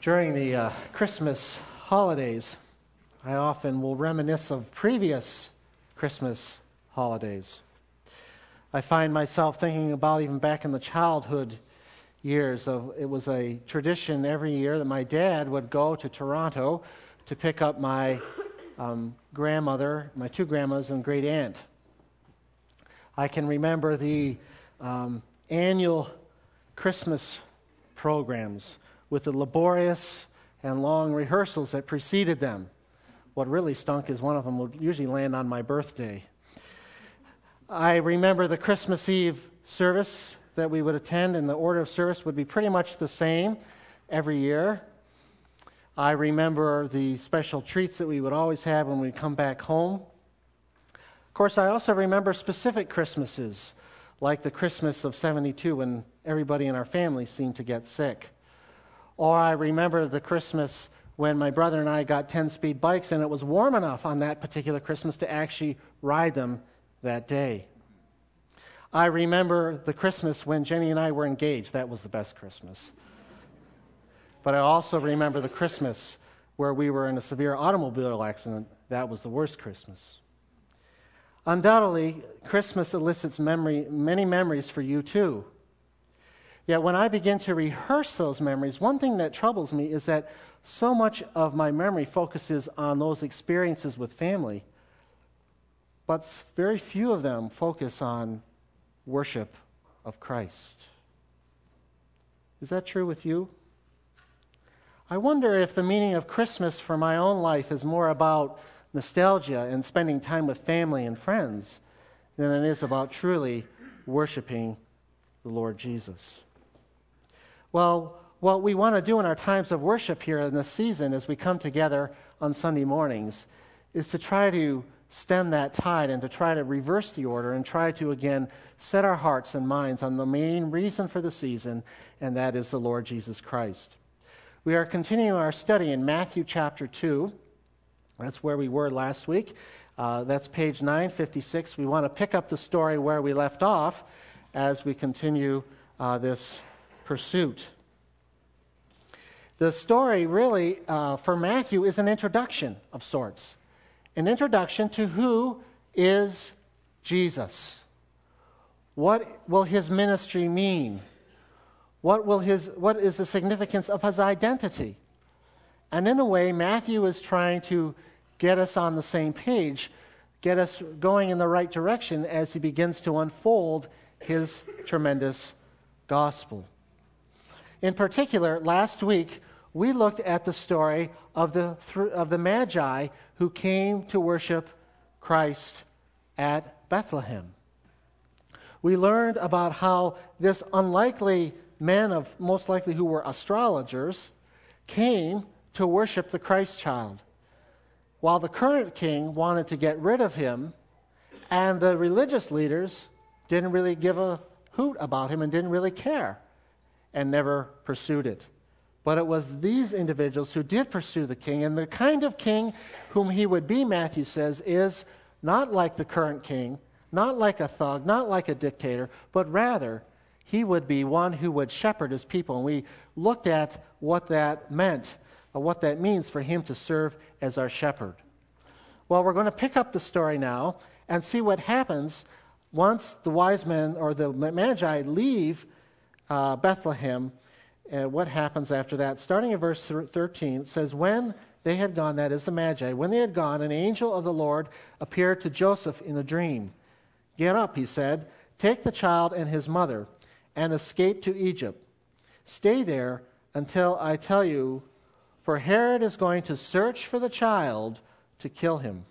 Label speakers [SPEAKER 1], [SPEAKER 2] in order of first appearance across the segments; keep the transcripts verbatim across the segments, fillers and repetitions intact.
[SPEAKER 1] During the uh, Christmas holidays, I often will reminisce of previous Christmas holidays. I find myself thinking about even back in the childhood years of it was a tradition every year that my dad would go to Toronto to pick up my um, grandmother, my two grandmas, and great aunt. I can remember the um, annual Christmas programs with the laborious and long rehearsals that preceded them. What really stunk is one of them would usually land on my birthday. I remember the Christmas Eve service that we would attend, and the order of service would be pretty much the same every year. I remember the special treats that we would always have when we come back home. Of course, I also remember specific Christmases, like the Christmas of seventy-two when everybody in our family seemed to get sick. Or I remember the Christmas when my brother and I got ten-speed bikes and it was warm enough on that particular Christmas to actually ride them that day. I remember the Christmas when Jenny and I were engaged. That was the best Christmas. But I also remember the Christmas where we were in a severe automobile accident. That was the worst Christmas. Undoubtedly, Christmas elicits memory, many memories for you too. Yet when I begin to rehearse those memories, one thing that troubles me is that so much of my memory focuses on those experiences with family, but very few of them focus on worship of Christ. Is that true with you? I wonder if the meaning of Christmas for my own life is more about nostalgia and spending time with family and friends than it is about truly worshiping the Lord Jesus. Well, what we want to do in our times of worship here in this season as we come together on Sunday mornings is to try to stem that tide and to try to reverse the order and try to, again, set our hearts and minds on the main reason for the season, and that is the Lord Jesus Christ. We are continuing our study in Matthew chapter two. That's where we were last week. Uh, that's page nine fifty-six. We want to pick up the story where we left off as we continue uh, this pursuit. The story really, uh, for Matthew, is an introduction of sorts. An introduction to who is Jesus. What will his ministry mean? What will his, what is the significance of his identity? And in a way, Matthew is trying to get us on the same page, get us going in the right direction as he begins to unfold his tremendous gospel. In particular, last week, we looked at the story of the, of the Magi who came to worship Christ at Bethlehem. We learned about how this unlikely men of most likely who were astrologers came to worship the Christ child, while the current king wanted to get rid of him, and the religious leaders didn't really give a hoot about him and didn't really care and never pursued it. But it was these individuals who did pursue the king, and the kind of king whom he would be, Matthew says, is not like the current king, not like a thug, not like a dictator, but rather he would be one who would shepherd his people. And we looked at what that meant, or what that means for him to serve as our shepherd. Well, we're going to pick up the story now and see what happens once the wise men or the Magi leave uh, Bethlehem. Uh, what happens after that? Starting in verse thirteen, it says, when they had gone, that is the Magi, when they had gone, an angel of the Lord appeared to Joseph in a dream. Get up, he said, take the child and his mother and escape to Egypt. Stay there until I tell you, for Herod is going to search for the child to kill him.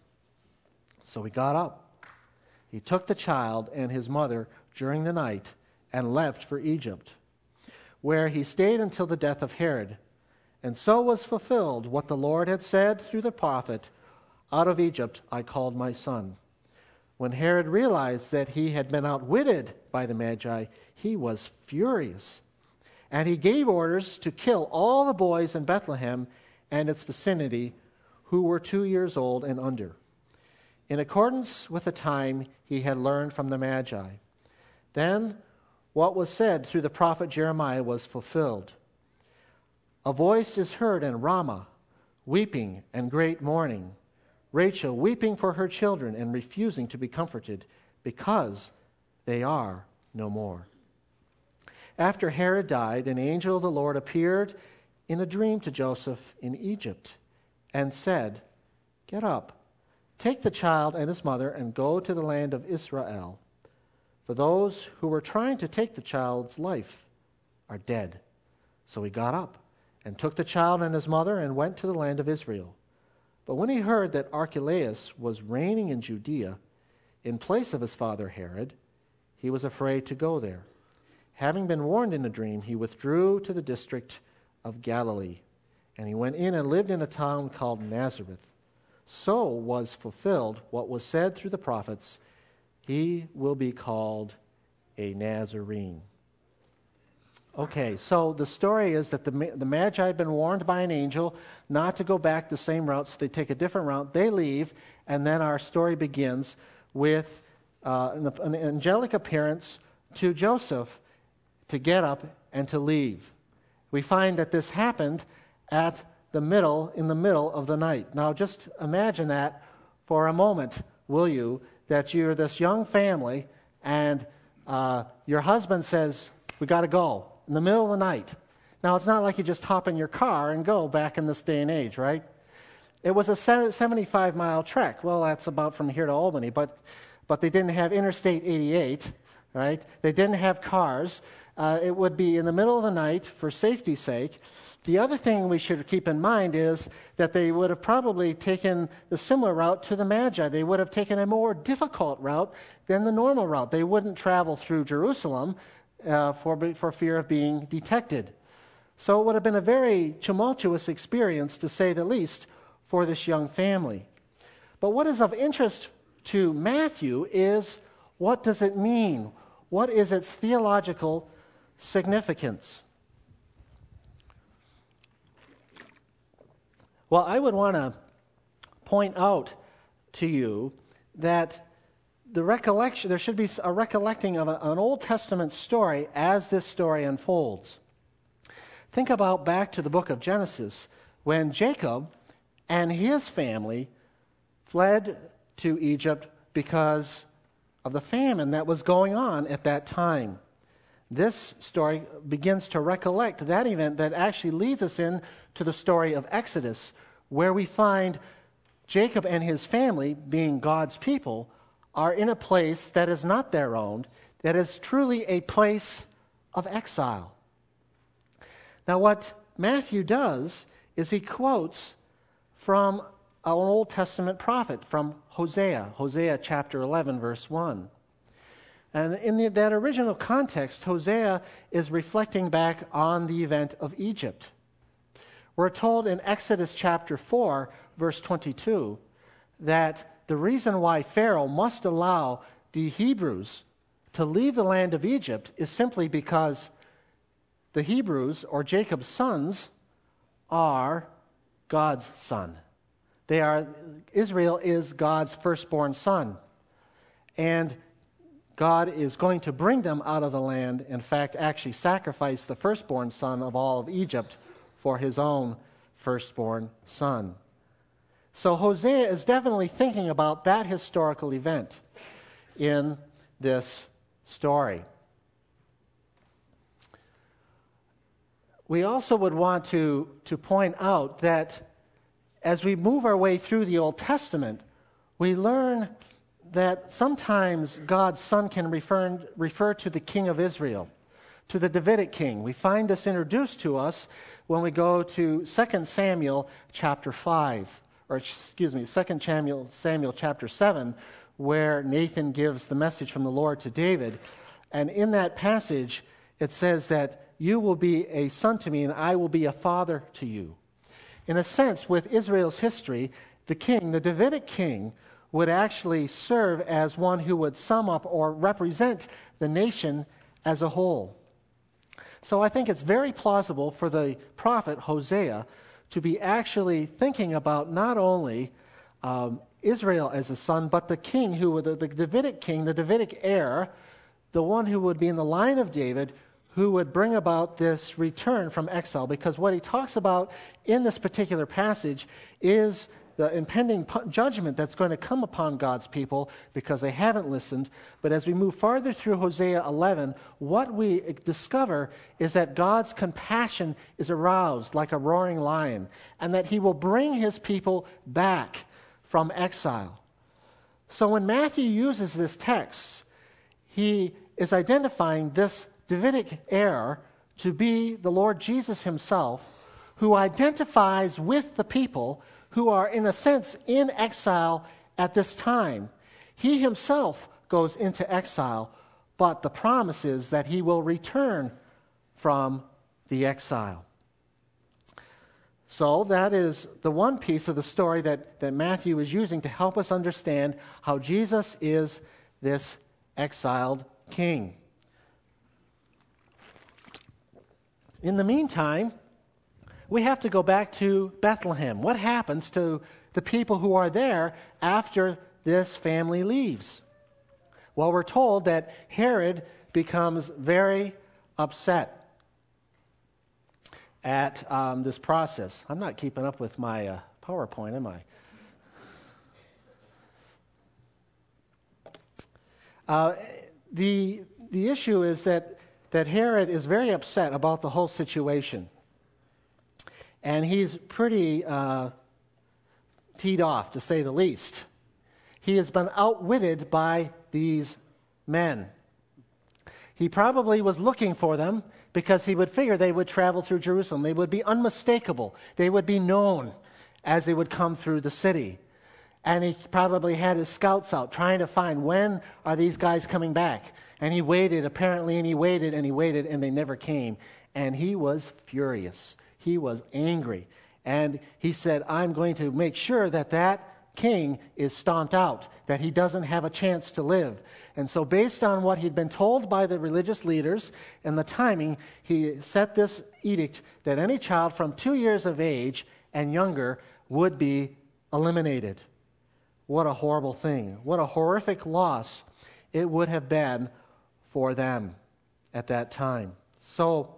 [SPEAKER 1] So he got up. He took the child and his mother during the night and left for Egypt, where he stayed until the death of Herod. And so was fulfilled what the Lord had said through the prophet, out of Egypt I called my son. When Herod realized that he had been outwitted by the Magi, he was furious. And he gave orders to kill all the boys in Bethlehem and its vicinity who were two years old and under, in accordance with the time he had learned from the Magi. Then what was said through the prophet Jeremiah was fulfilled. A voice is heard in Ramah, weeping and great mourning, Rachel weeping for her children and refusing to be comforted, because they are no more. After Herod died, an angel of the Lord appeared in a dream to Joseph in Egypt and said, "Get up, take the child and his mother and go to the land of Israel, for those who were trying to take the child's life are dead." So he got up and took the child and his mother and went to the land of Israel. But when he heard that Archelaus was reigning in Judea in place of his father Herod, he was afraid to go there. Having been warned in a dream, he withdrew to the district of Galilee, and he went in and lived in a town called Nazareth. So was fulfilled what was said through the prophets, "He will be called a Nazarene." Okay, so the story is that the, the Magi had been warned by an angel not to go back the same route, so they take a different route. They leave, and then our story begins with uh, an, an angelic appearance to Joseph to get up and to leave. We find that this happened at the middle, in the middle of the night. Now just imagine that for a moment, will you, that you're this young family and uh, your husband says, "We got to go," in the middle of the night. Now it's not like you just hop in your car and go back in this day and age, right? It was a seventy-five mile trek. Well, that's about from here to Albany, but but they didn't have Interstate eighty-eight, right? They didn't have cars. Uh, it would be in the middle of the night for safety's sake. The other thing we should keep in mind is that they would have probably taken the similar route to the Magi. They would have taken a more difficult route than the normal route. They wouldn't travel through Jerusalem uh, for, for fear of being detected. So it would have been a very tumultuous experience, to say the least, for this young family. But what is of interest to Matthew is, what does it mean? What is its theological significance? Well, I would want to point out to you that the recollection, there should be a recollecting of a, an Old Testament story as this story unfolds. Think about back to the book of Genesis, when Jacob and his family fled to Egypt because of the famine that was going on at that time. This story begins to recollect that event that actually leads us in to the story of Exodus, where we find Jacob and his family, being God's people, are in a place that is not their own, that is truly a place of exile. Now, what Matthew does is he quotes from an Old Testament prophet, from Hosea, Hosea chapter eleven, verse one. And in the, that original context, Hosea is reflecting back on the event of Egypt. We're told in Exodus chapter four, verse twenty-two, that the reason why Pharaoh must allow the Hebrews to leave the land of Egypt is simply because the Hebrews, or Jacob's sons, are God's son. They are, Israel is God's firstborn son. And God is going to bring them out of the land, in fact, actually sacrifice the firstborn son of all of Egypt for his own firstborn son. So Hosea is definitely thinking about that historical event in this story. We also would want to, to point out that as we move our way through the Old Testament, we learn that sometimes God's Son can refer, refer to the King of Israel, to the Davidic king. We find this introduced to us when we go to Second Samuel chapter five, or excuse me, Second Samuel, Samuel chapter seven, where Nathan gives the message from the Lord to David. And in that passage, it says that you will be a son to me and I will be a father to you. In a sense, with Israel's history, the king, the Davidic king, would actually serve as one who would sum up or represent the nation as a whole. So I think it's very plausible for the prophet Hosea to be actually thinking about not only um, Israel as a son, but the king who would, the, the Davidic king, the Davidic heir, the one who would be in the line of David, who would bring about this return from exile, because what he talks about in this particular passage is the impending judgment that's going to come upon God's people because they haven't listened. But as we move farther through Hosea eleven, what we discover is that God's compassion is aroused like a roaring lion, and that he will bring his people back from exile. So when Matthew uses this text, he is identifying this Davidic heir to be the Lord Jesus himself, who identifies with the people who are, in a sense, in exile at this time. He himself goes into exile, but the promise is that he will return from the exile. So that is the one piece of the story that, that Matthew is using to help us understand how Jesus is this exiled king. In the meantime, we have to go back to Bethlehem. What happens to the people who are there after this family leaves? Well, we're told that Herod becomes very upset at um, this process. I'm not keeping up with my uh, PowerPoint, am I? Uh, the, the issue is that, that Herod is very upset about the whole situation. And he's pretty uh, teed off, to say the least. He has been outwitted by these men. He probably was looking for them because he would figure they would travel through Jerusalem. They would be unmistakable. They would be known as they would come through the city. And he probably had his scouts out trying to find, when are these guys coming back? And he waited, apparently, and he waited, and he waited, and they never came. And he was furious. He was angry. And he said, I'm going to make sure that that king is stomped out, that he doesn't have a chance to live. And so based on what he'd been told by the religious leaders and the timing, he set this edict that any child from two years of age and younger would be eliminated. What a horrible thing. What a horrific loss it would have been for them at that time. So,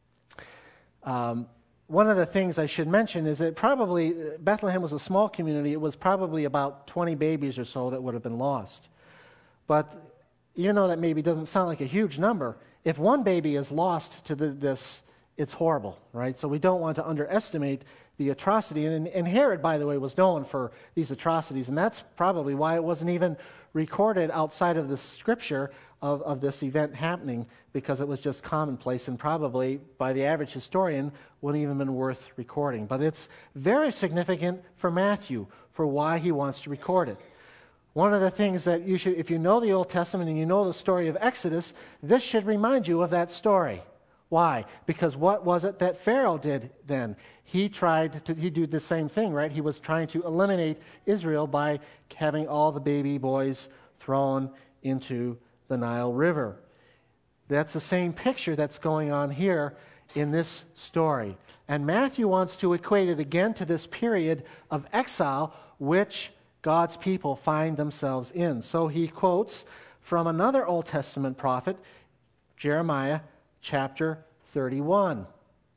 [SPEAKER 1] um, one of the things I should mention is that probably Bethlehem was a small community. It was probably about twenty babies or so that would have been lost. But even though that maybe doesn't sound like a huge number, if one baby is lost to the, this, it's horrible, right? So we don't want to underestimate the atrocity. And, and Herod, by the way, was known for these atrocities, and that's probably why it wasn't even recorded outside of the scripture of, of this event happening, because it was just commonplace and probably, by the average historian, wouldn't even been worth recording. But it's very significant for Matthew for why he wants to record it. One of the things that you should, if you know the Old Testament and you know the story of Exodus, this should remind you of that story. Why? Because what was it that Pharaoh did then? He tried to, he did the same thing, right? He was trying to eliminate Israel by having all the baby boys thrown into the Nile River. That's the same picture that's going on here in this story. And Matthew wants to equate it again to this period of exile which God's people find themselves in. So he quotes from another Old Testament prophet, Jeremiah chapter thirty-one.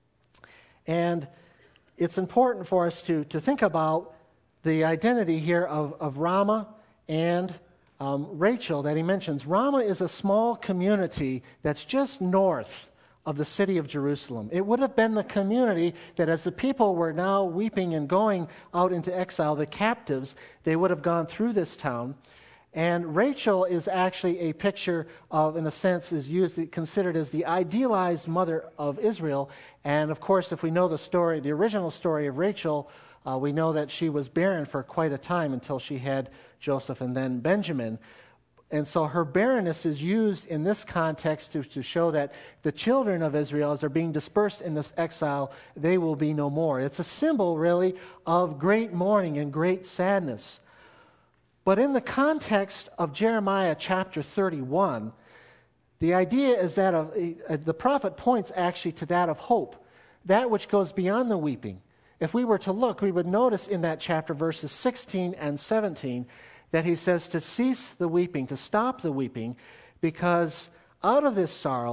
[SPEAKER 1] And it's important for us to, to think about the identity here of, of Ramah and um, Rachel that he mentions. Ramah is a small community that's just north of the city of Jerusalem. It would have been the community that, as the people were now weeping and going out into exile, the captives, they would have gone through this town. And Rachel is actually a picture of, in a sense, is used, considered as the idealized mother of Israel. And of course, if we know the story, the original story of Rachel, uh, we know that she was barren for quite a time until she had Joseph and then Benjamin. And so her barrenness is used in this context to, to show that the children of Israel, as they're being dispersed in this exile, they will be no more. It's a symbol, really, of great mourning and great sadness. But in the context of Jeremiah chapter thirty-one, the idea is that of, uh, the prophet points actually to that of hope, that which goes beyond the weeping. If we were to look, we would notice in that chapter, verses sixteen and seventeen, that he says to cease the weeping, to stop the weeping, because out of this sorrow,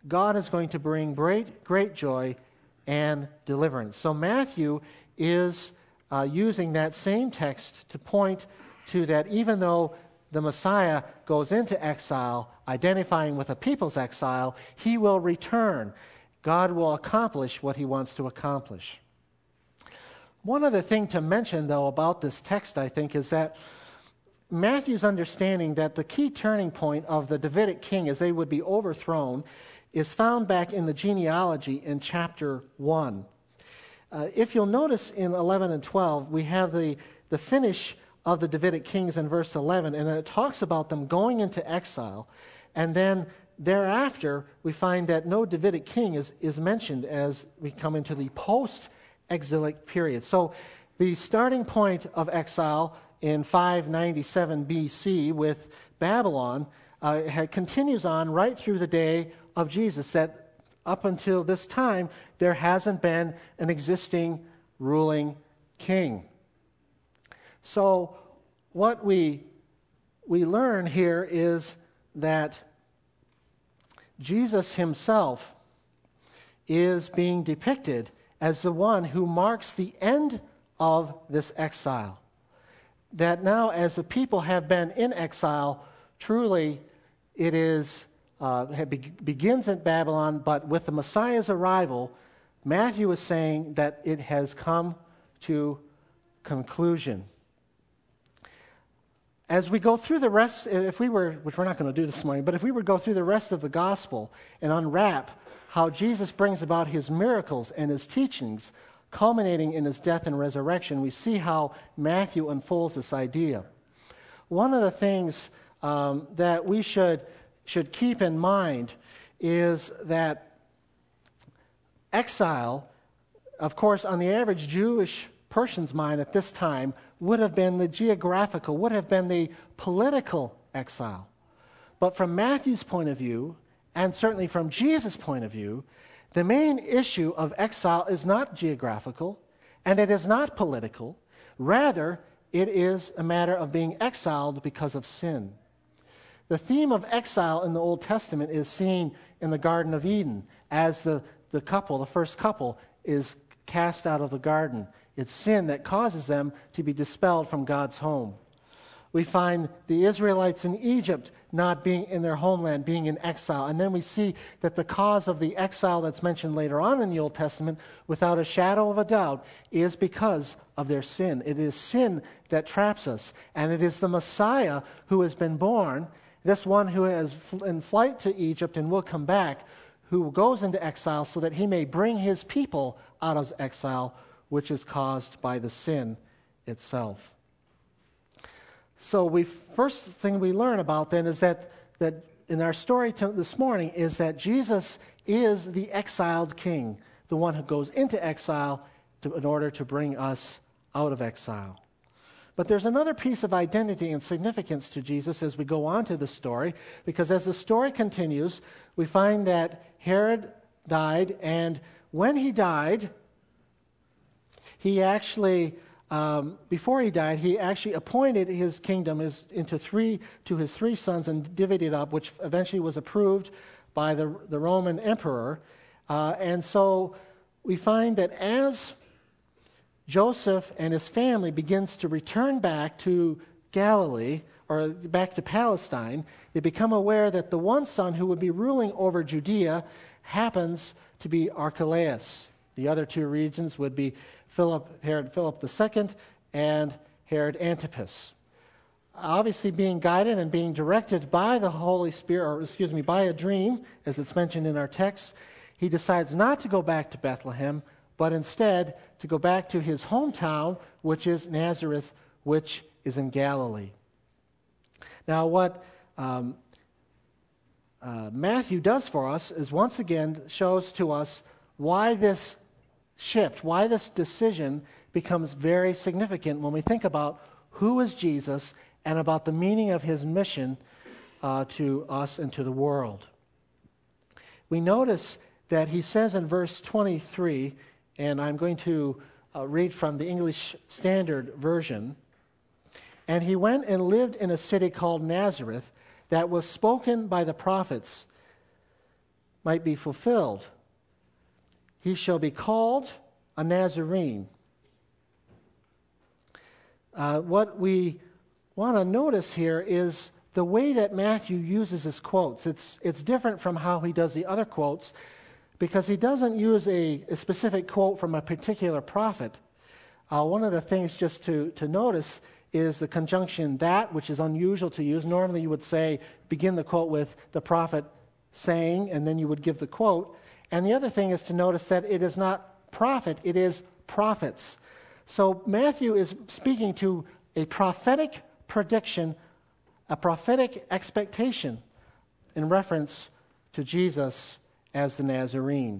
[SPEAKER 1] God is going to bring great, great joy and deliverance. So Matthew is uh, using that same text to point to that even though the Messiah goes into exile, identifying with a people's exile, he will return. God will accomplish what he wants to accomplish. One other thing to mention, though, about this text, I think, is that Matthew's understanding that the key turning point of the Davidic king as they would be overthrown is found back in the genealogy in chapter one. Uh, if you'll notice in eleven and twelve, we have the, the finish of the Davidic kings in verse eleven, and it talks about them going into exile, and then thereafter we find that no Davidic king is, is mentioned as we come into the post-exilic period. So the starting point of exile in five ninety-seven B C with Babylon uh, had, continues on right through the day of Jesus, that up until this time there hasn't been an existing ruling king. So what we, we learn here is that Jesus himself is being depicted as the one who marks the end of this exile. That now, as the people have been in exile, truly it is uh, be- begins at Babylon, but with the Messiah's arrival, Matthew is saying that it has come to conclusion. As we go through the rest, if we were, which we're not going to do this morning, but if we were to go through the rest of the gospel and unwrap how Jesus brings about his miracles and his teachings, culminating in his death and resurrection, we see how Matthew unfolds this idea. One of the things um, that we should, should keep in mind is that exile, of course, on the average Jewish person's mind at this time, would have been the geographical, would have been the political exile. But from Matthew's point of view, and certainly from Jesus' point of view, the main issue of exile is not geographical, and it is not political. Rather, it is a matter of being exiled because of sin. The theme of exile in the Old Testament is seen in the Garden of Eden as the, the couple, the first couple, is cast out of the garden. It's sin that causes them to be dispelled from God's home. We find the Israelites in Egypt not being in their homeland, being in exile. And then we see that the cause of the exile that's mentioned later on in the Old Testament, without a shadow of a doubt, is because of their sin. It is sin that traps us. And it is the Messiah who has been born, this one who is in flight to Egypt and will come back, who goes into exile so that he may bring his people out of exile, which is caused by the sin itself. So we first thing we learn about then is that, that in our story to this morning is that Jesus is the exiled king, the one who goes into exile to, in order to bring us out of exile. But there's another piece of identity and significance to Jesus as we go on to the story, because as the story continues, we find that Herod died, and when he died, he actually, um, before he died, he actually appointed his kingdom as, into three, to his three sons and divided it up, which eventually was approved by the, the Roman emperor. Uh, and so we find that as Joseph and his family begins to return back to Galilee, or back to Palestine, they become aware that the one son who would be ruling over Judea happens to be Archelaus. The other two regions would be Philip, Herod Philip the Second and Herod Antipas. Obviously being guided and being directed by the Holy Spirit, or excuse me, by a dream, as it's mentioned in our text, he decides not to go back to Bethlehem, but instead to go back to his hometown, which is Nazareth, which is in Galilee. Now what um, uh, Matthew does for us is once again shows to us why this shift, why this decision becomes very significant when we think about who is Jesus and about the meaning of his mission uh, to us and to the world. We notice that he says in verse twenty-three, and I'm going to uh, read from the English Standard Version, "And he went and lived in a city called Nazareth that was spoken by the prophets, might be fulfilled. He shall be called a Nazarene. Uh, what we want to notice here is the way that Matthew uses his quotes. It's, it's different from how he does the other quotes, because he doesn't use a, a specific quote from a particular prophet. Uh, one of the things just to, to notice is the conjunction that, which is unusual to use. Normally you would say, begin the quote with the prophet saying, and then you would give the quote. And the other thing is to notice that it is not prophet, it is prophets. So Matthew is speaking to a prophetic prediction, a prophetic expectation in reference to Jesus as the Nazarene.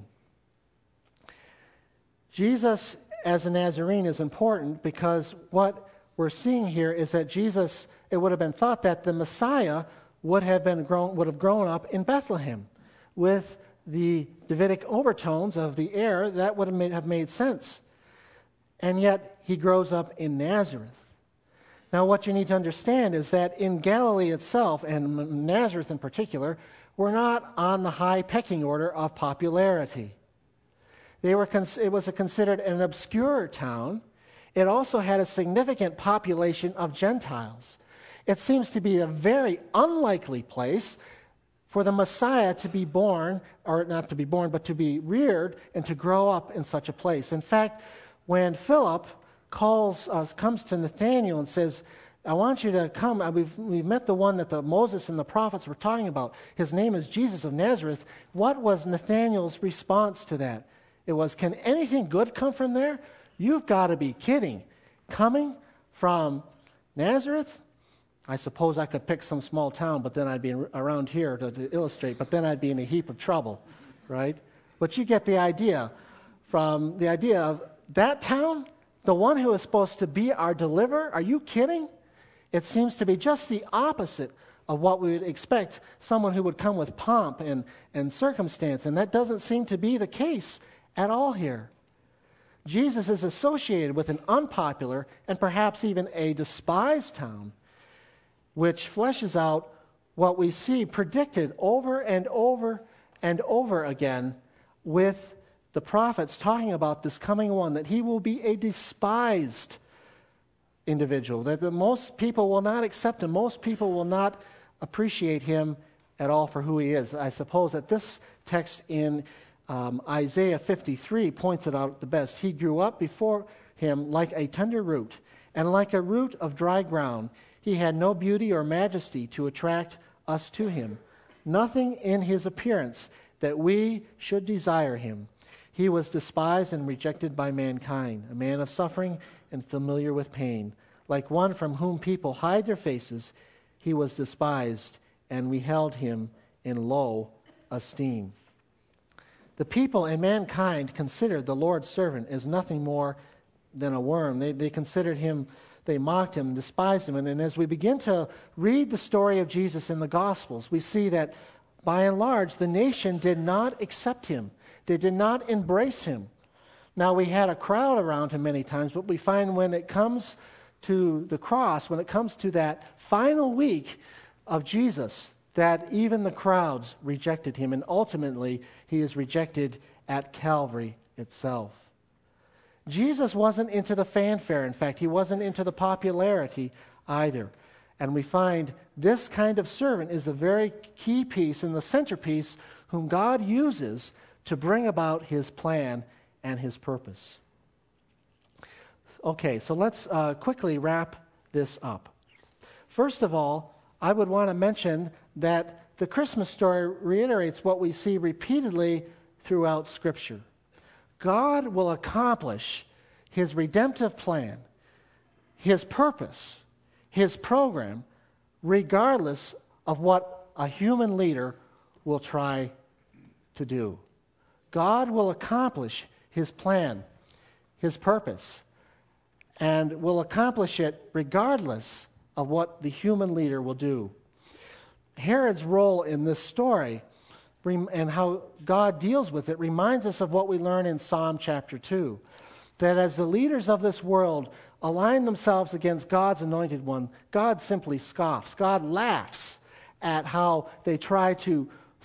[SPEAKER 1] Jesus as a Nazarene is important because what we're seeing here is that Jesus, it would have been thought that the Messiah would have been grown, would have grown up in Bethlehem with the Davidic overtones of the air. That would have made, have made sense. And yet he grows up in Nazareth. Now what you need to understand is that in Galilee itself, and Nazareth in particular, were not on the high pecking order of popularity. They were, it was a considered an obscure town. It also had a significant population of Gentiles. It seems to be a very unlikely place for the Messiah to be born, or not to be born, but to be reared and to grow up in such a place. In fact, when Philip calls, uh, comes to Nathanael and says, I want you to come, uh, we've, we've met the one that the Moses and the prophets were talking about. His name is Jesus of Nazareth. What was Nathanael's response to that? It was, can anything good come from there? You've got to be kidding. Coming from Nazareth? I suppose I could pick some small town, but then I'd be around here to, to illustrate, but then I'd be in a heap of trouble, right? But you get the idea. From the idea of that town, the one who is supposed to be our deliverer, are you kidding? It seems to be just the opposite of what we would expect, someone who would come with pomp and, and circumstance, and that doesn't seem to be the case at all here. Jesus is associated with an unpopular and perhaps even a despised town, which fleshes out what we see predicted over and over and over again with the prophets talking about this coming one, that he will be a despised individual, that the most people will not accept him, most people will not appreciate him at all for who he is. I suppose that this text in um, Isaiah fifty-three points it out the best. He grew up before him like a tender root, and like a root of dry ground. He had no beauty or majesty to attract us to him, nothing in his appearance that we should desire him. He was despised and rejected by mankind, a man of suffering and familiar with pain. Like one from whom people hide their faces, he was despised, and we held him in low esteem. The people and mankind considered the Lord's servant as nothing more than a worm. They, they considered him, they mocked him, despised him. And, and as we begin to read the story of Jesus in the Gospels, we see that by and large, the nation did not accept him. They did not embrace him. Now, we had a crowd around him many times, but we find when it comes to the cross, when it comes to that final week of Jesus, that even the crowds rejected him, and ultimately he is rejected at Calvary itself. Jesus wasn't into the fanfare. In fact, he wasn't into the popularity either. And we find this kind of servant is the very key piece and the centerpiece whom God uses to bring about his plan and his purpose. Okay, so let's uh, quickly wrap this up. First of all, I would want to mention that the Christmas story reiterates what we see repeatedly throughout Scripture. God will accomplish his redemptive plan, his purpose, his program, regardless of what a human leader will try to do. God will accomplish his plan, his purpose, and will accomplish it regardless of what the human leader will do. Herod's role in this story and how God deals with it reminds us of what we learn in Psalm chapter two, that as the leaders of this world align themselves against God's anointed one, God simply scoffs. God laughs at how they try to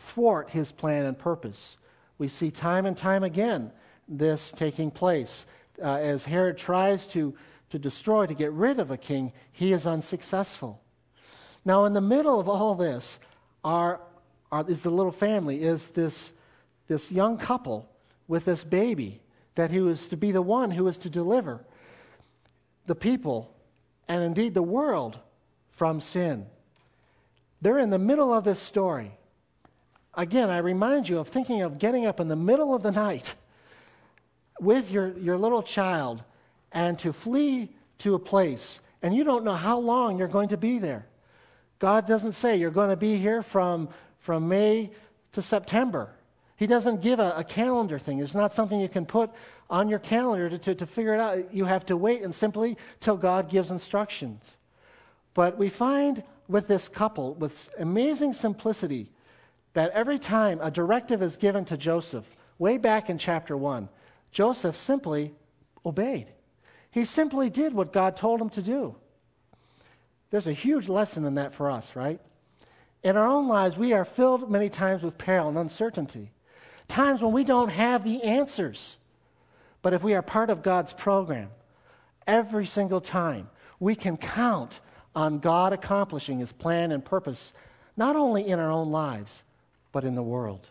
[SPEAKER 1] thwart his plan and purpose. We see time and time again this taking place. Uh, as Herod tries to, to destroy, to get rid of the king, he is unsuccessful. Now, in the middle of all this are, are, is the little family, is this, this young couple with this baby that he was to be the one who was to deliver the people and indeed the world from sin. They're in the middle of this story. Again, I remind you of thinking of getting up in the middle of the night with your, your little child and to flee to a place, and you don't know how long you're going to be there. God doesn't say you're going to be here from, from May to September. He doesn't give a, a calendar thing. It's not something you can put on your calendar to, to, to figure it out. You have to wait and simply till God gives instructions. But we find with this couple, with amazing simplicity, that every time a directive is given to Joseph, way back in chapter one, Joseph simply obeyed. He simply did what God told him to do. There's a huge lesson in that for us, right? In our own lives, we are filled many times with peril and uncertainty, times when we don't have the answers. But if we are part of God's program, every single time, we can count on God accomplishing his plan and purpose, not only in our own lives, but in the world.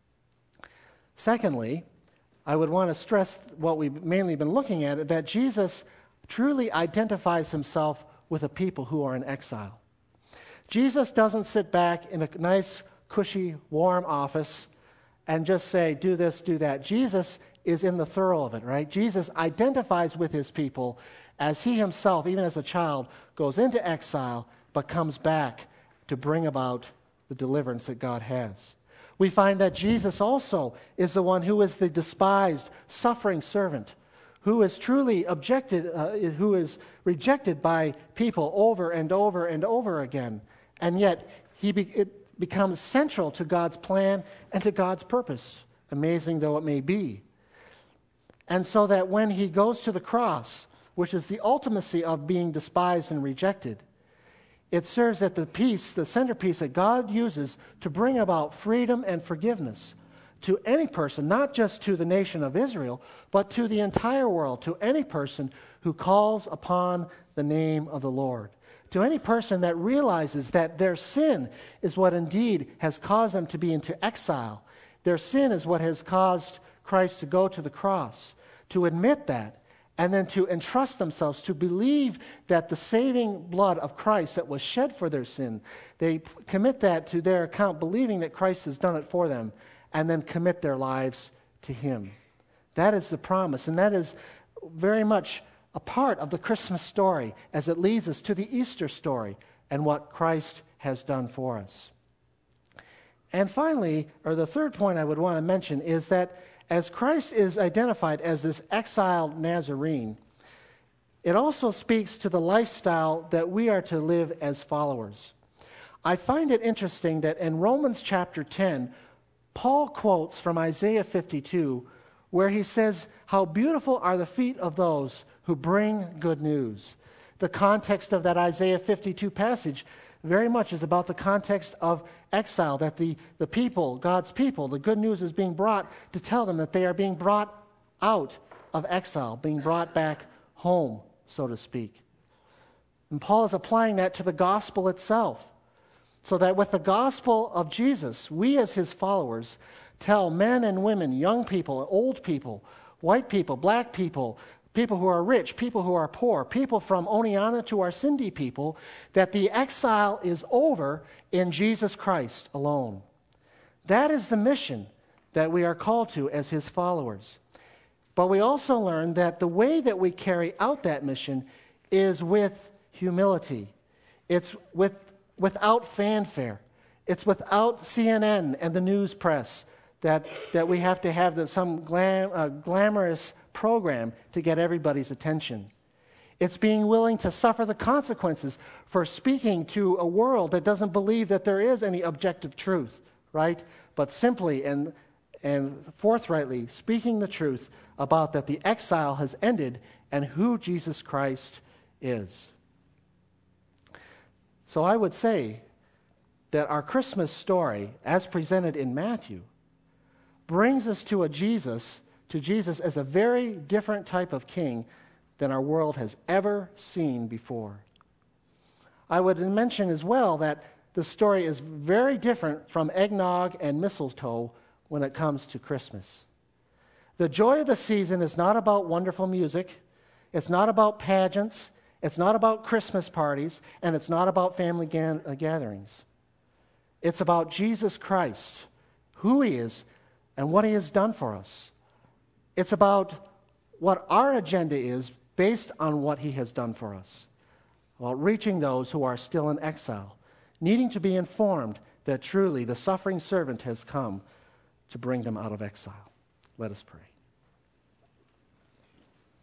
[SPEAKER 1] Secondly, I would want to stress what we've mainly been looking at, that Jesus truly identifies himself with a people who are in exile. Jesus doesn't sit back in a nice, cushy, warm office and just say, do this, do that. Jesus is in the thorough of it, right? Jesus identifies with his people as he himself, even as a child, goes into exile but comes back to bring about the deliverance that God has. We find that Jesus also is the one who is the despised, suffering servant, who is truly objected, uh, who is rejected by people over and over and over again, and yet he be, it becomes central to God's plan and to God's purpose, amazing though it may be. And so that when he goes to the cross, which is the ultimacy of being despised and rejected, it serves as the piece, the centerpiece that God uses to bring about freedom and forgiveness to any person, not just to the nation of Israel, but to the entire world, to any person who calls upon the name of the Lord, to any person that realizes that their sin is what indeed has caused them to be into exile. Their sin is what has caused Christ to go to the cross, to admit that, and then to entrust themselves, to believe that the saving blood of Christ that was shed for their sin, they p- commit that to their account, believing that Christ has done it for them, and then commit their lives to him. That is the promise, and that is very much a part of the Christmas story as it leads us to the Easter story and what Christ has done for us. And finally, or the third point I would want to mention is that as Christ is identified as this exiled Nazarene, it also speaks to the lifestyle that we are to live as followers. I find it interesting that in Romans chapter ten, Paul quotes from Isaiah fifty-two, where he says, "How beautiful are the feet of those who bring good news." The context of that Isaiah fifty-two passage very much is about the context of exile, that the, the people, God's people, the good news is being brought to tell them that they are being brought out of exile, being brought back home, so to speak. And Paul is applying that to the gospel itself, so that with the gospel of Jesus, we as his followers tell men and women, young people, old people, white people, black people, people who are rich, people who are poor, people from Oneonta to our Sindhi people, that the exile is over in Jesus Christ alone. That is the mission that we are called to as his followers. But we also learn that the way that we carry out that mission is with humility. It's with, without fanfare. It's without C N N and the news press that, that we have to have the, some glam, uh, glamorous program to get everybody's attention. It's being willing to suffer the consequences for speaking to a world that doesn't believe that there is any objective truth, right? But simply and, and forthrightly speaking the truth about that the exile has ended and who Jesus Christ is. So I would say that our Christmas story, as presented in Matthew, brings us to a Jesus, to Jesus as a very different type of king than our world has ever seen before. I would mention as well that the story is very different from eggnog and mistletoe when it comes to Christmas. The joy of the season is not about wonderful music, it's not about pageants, it's not about Christmas parties, and it's not about family ga- uh, gatherings. It's about Jesus Christ, who he is, and what he has done for us. It's about what our agenda is based on what he has done for us, about reaching those who are still in exile, needing to be informed that truly the suffering servant has come to bring them out of exile. Let us pray.